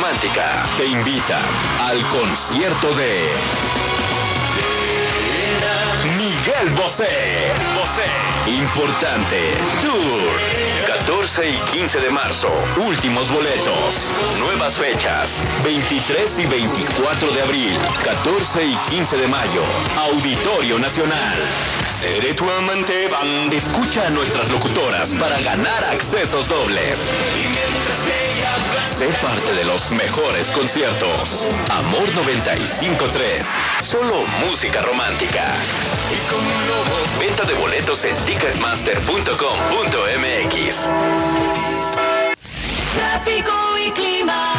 Romántica te invita al concierto de Miguel Bosé. Importante Tour. 14 y 15 de marzo. Últimos boletos. Nuevas fechas. 23 y 24 de abril. 14 y 15 de mayo. Auditorio Nacional. Seré tu amante band. Escucha a nuestras locutoras para ganar accesos dobles. Sé parte de los mejores conciertos. Amor 95.3. Solo música romántica. Venta de boletos en ticketmaster.com.mx. Tráfico y clima.